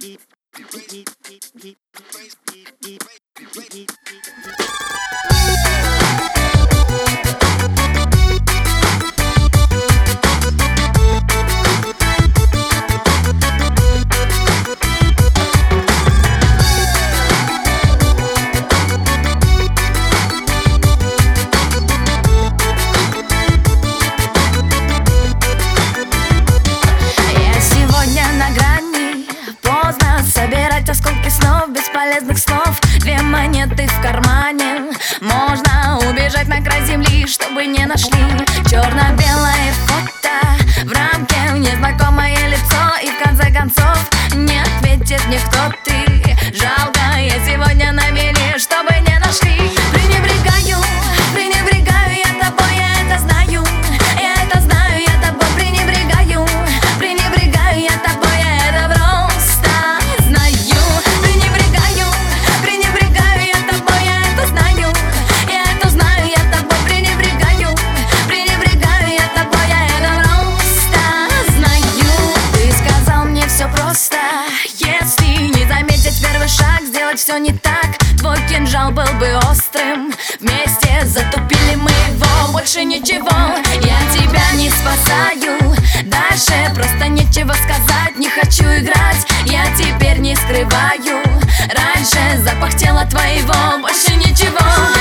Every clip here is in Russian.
Собирать осколки снов, бесполезных слов. Две монеты в кармане. Можно убежать на край земли, чтобы не нашли. Черно-белое фото, в рамке незнакомое лицо. И в конце концов не ответит мне, кто ты. Жалко, я сегодня на мели, чтобы не нашли. Пренебрегаю я тобой, я это знаю. Я это знаю, я тобой пренебрегаю. Пренебрегаю я тобой, я это просто знаю. Пренебрегаю я тобой, я это знаю. Я это знаю, я тобой пренебрегаю. Пренебрегаю я тобой, я это просто знаю. Ты сказал мне все просто. Если не заметить первый шаг, сделать все не так, твой кинжал был бы острым. Вместе затупили мы его, больше ничего. Я тебя не спасаю. Дальше просто нечего сказать. Не хочу играть, я теперь не скрываю. Раньше запах тела твоего, больше ничего.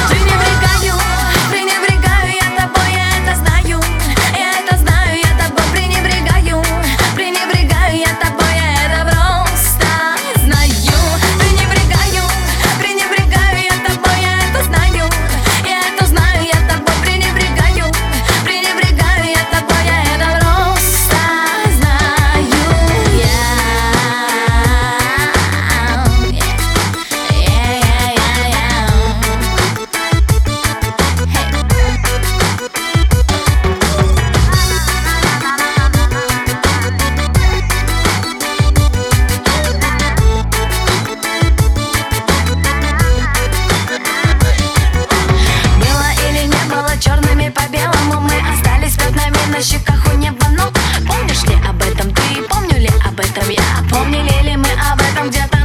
Пренебрегаю я тобой, я это знаю. Я это знаю, я тобой пренебрегаю. Пренебрегаю я тобой, я это просто знаю. Пренебрегаю я тобой, я это знаю. Я это знаю, я тобой пренебрегаю. Пренебрегаю я тобой, я это просто знаю. Черными по белому мы остались пятнами на щеках у неба. Но помнишь ли об этом ты? Помню ли об этом я? Помнили ли мы об этом где-то?